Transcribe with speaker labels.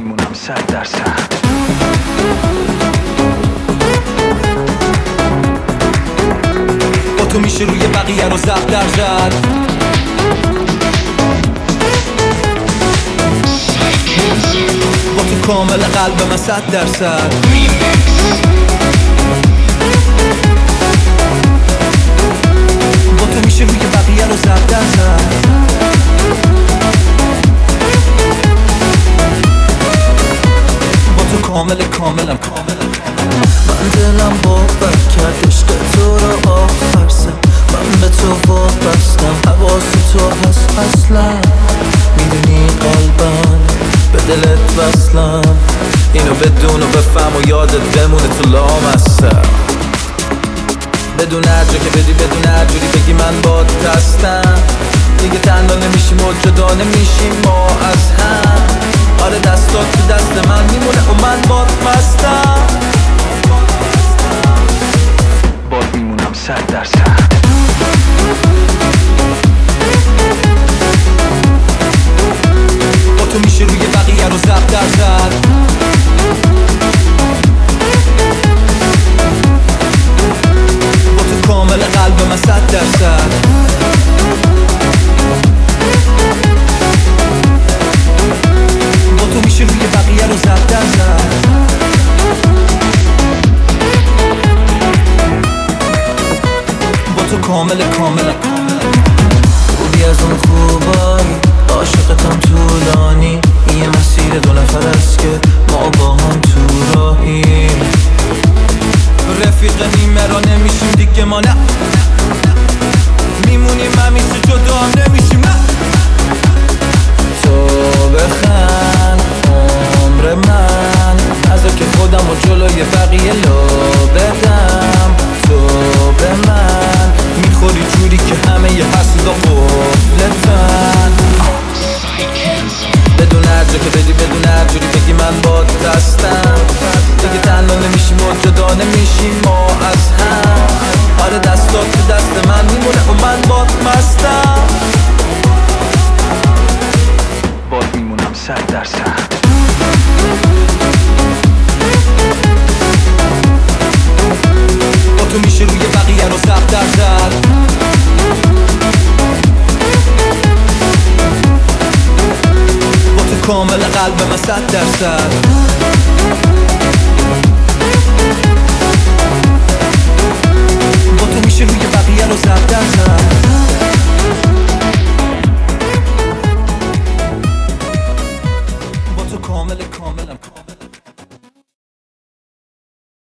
Speaker 1: میمونم 100%.
Speaker 2: با تو میشه روی بقیه رو ضبط در زد. با تو کامل قلب من 100%. با تو میشه روی بقیه رو ضبط در زد. با تو کاملم من دلم باور کرد عشق تو رو آخر سر. من به تو وابستم، حواس تو هست اصلا. میدونی قلبم به دلت وصلم. اینو بدون و بفهم و یادت بمونه تو لامصب. بدون هر جا که بدی، بدون هر جوری بگی من باد دستم. دیگه تنها نمیشیم و جدا نمیشیم ما از هم. آره دستات تو دست من میمونه و من باد مستم.
Speaker 1: باد میمونم 100%.
Speaker 2: با تو میشه روی بقیه رو ضبط در زد. با تو کامل قلب من 100%. با تو میشه روی بقیه رو ضبط در زد. با تو کامل خوبی از اون خوبایی. عاشقتم طولانی. این یه مسیر دو نفر است که ما با هم تو راهیم. رفیق نیمه را نمیشیم دیگه ما نه. میمونیم همیشه جدا نمیشیم نه. تو بخند عمر من ازا که خودم و جلوی بقیه لو بدم. تو به من میخوری جوری که همه ی حسودا قفلتن. بدون هر جا که بدی، بدون هر جوری بگی من باد دستم. دیگه تنها نمیشیم و جدا نمیشیم ما از هم. آره دستات تو دست من میمونه و من باد مستم.
Speaker 1: باد میمونم 100%.
Speaker 2: با تو میشه روی بقیه رو ضبط در زد. با تو کامل قلب من 100%. با تو میشه روی بقیه رو ضبط در زد. با تو کاملم